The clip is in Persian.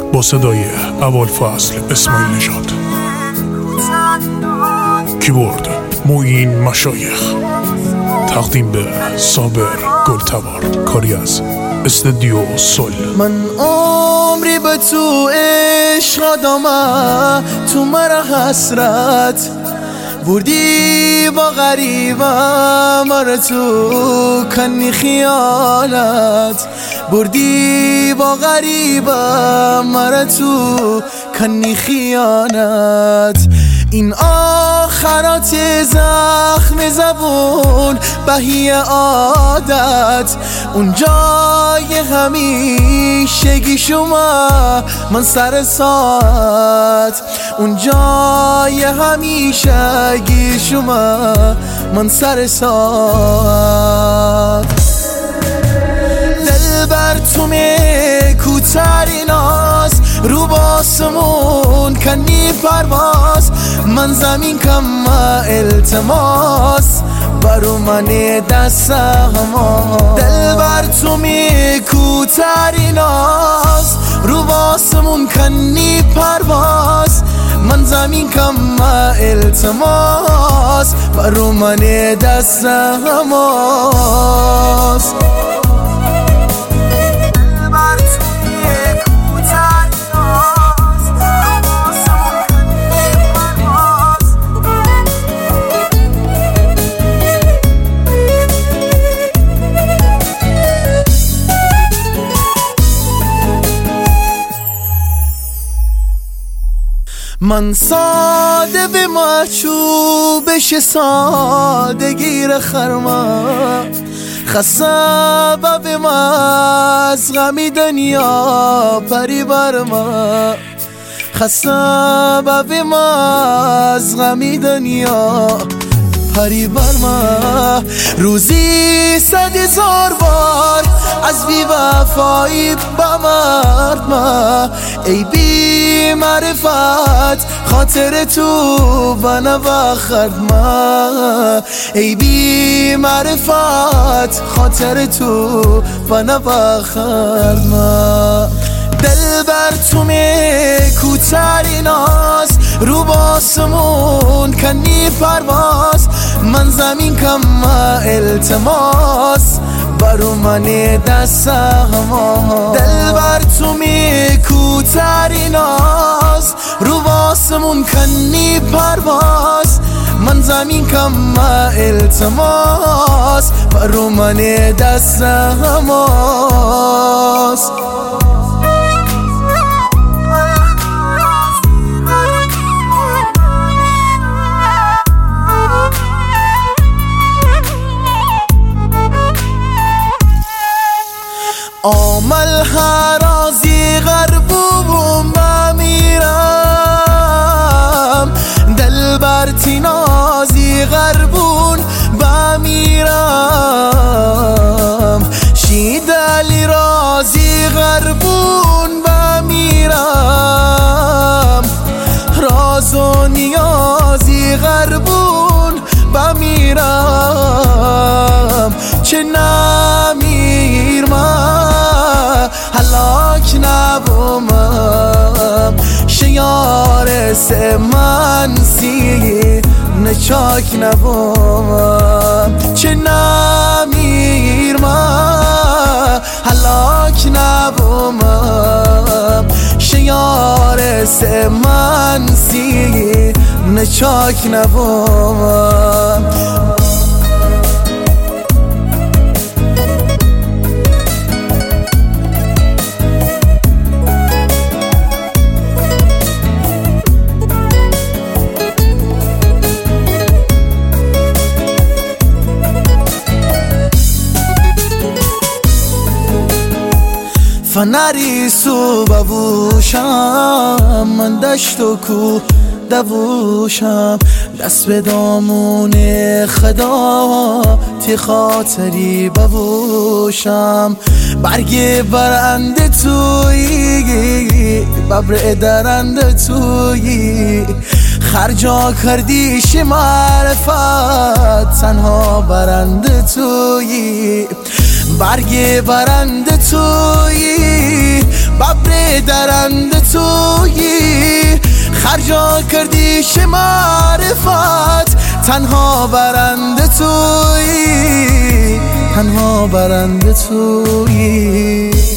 با صدای ابوالفضل اسماعیل نژاد. کیبورد معین مشایخ. تقدیم به صابر گلتبار. کاری از استودیو سول. من عمری به تو عشق آدمه، تو مرا حسرت بردی با غریبم، مرا تو کنی خیالت بردی با غریبم، مرا تو کنی خیانت. این آخرات زخم زبون بهی عادت، اون جای همیشگی شما من سر ساعت، اون جای همیشگی شما من سر ساعت. دل بر تو کوترین است، رو باسمون کنی پرواز، من زمین کم التماس برو من دست هما. دل بر تو کوترین است، رو باسمون کنی پرواز، من زمین کم التماس برو من دست هماست. من ساده به محچوبش سادگی را خرما، خسابه به ما از غمی دنیا پری بر ما، خسابه به ما از غمی دنیا پری بر ما. روزی 100,000 بار از بی وفایی با مرد ما، ای بی معرفت خاطر تو و نبخرد ما، ای بی معرفت خاطر تو و نبخرد ما. دل بر تو کوترین است، رو باسمون کنی پرواز، من زمین کم التماس برو من دست هما. دل بر تو کوترین است، رو باسمون کنی پرواز، من زمین کم التماس برو من دست هماست. آمل هرازی غربوم بمیرم، دل بر تینازی غربون بمیرم، شیدلی رازی غربون بمیرم، راز و نیازی غربون بمیرم. چه نمیر من هلاک نبومم، شیار سمنسی نچاک نبومم. چه نمیر من هلاک نبومم، شیار سمنسی نچاک نبومم. فنری سو ببوشم، من دشت و کو دووشم، دست به دامون خدا تی خاطری ببوشم. برگ برنده تویی، ببر درنده تویی، خرجا کردیش معرفت تنها برنده تویی. برگ برنده تویی، ببر درنده تویی، خرجا کردیش معرفت، تنها برنده تویی، تنها برنده تویی.